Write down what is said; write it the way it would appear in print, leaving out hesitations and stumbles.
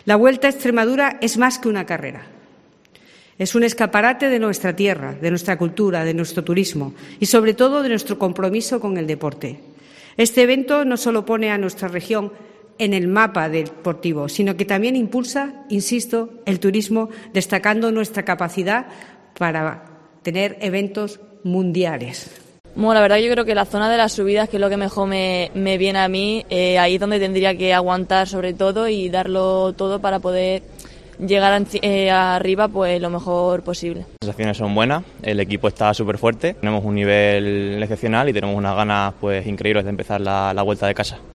La Vuelta a Extremadura es más que una carrera. Es un escaparate de nuestra tierra, de nuestra cultura, de nuestro turismo y, sobre todo, de nuestro compromiso con el deporte. Este evento no solo pone a nuestra región en el mapa deportivo, sino que también impulsa, insisto, el turismo, destacando nuestra capacidad para tener eventos mundiales. Bueno, la verdad yo creo que la zona de las subidas, que es lo que mejor me viene a mí, ahí es donde tendría que aguantar sobre todo y darlo todo para poder llegar arriba pues lo mejor posible. Las sensaciones son buenas, el equipo está súper fuerte, tenemos un nivel excepcional y tenemos unas ganas pues increíbles de empezar la vuelta de casa.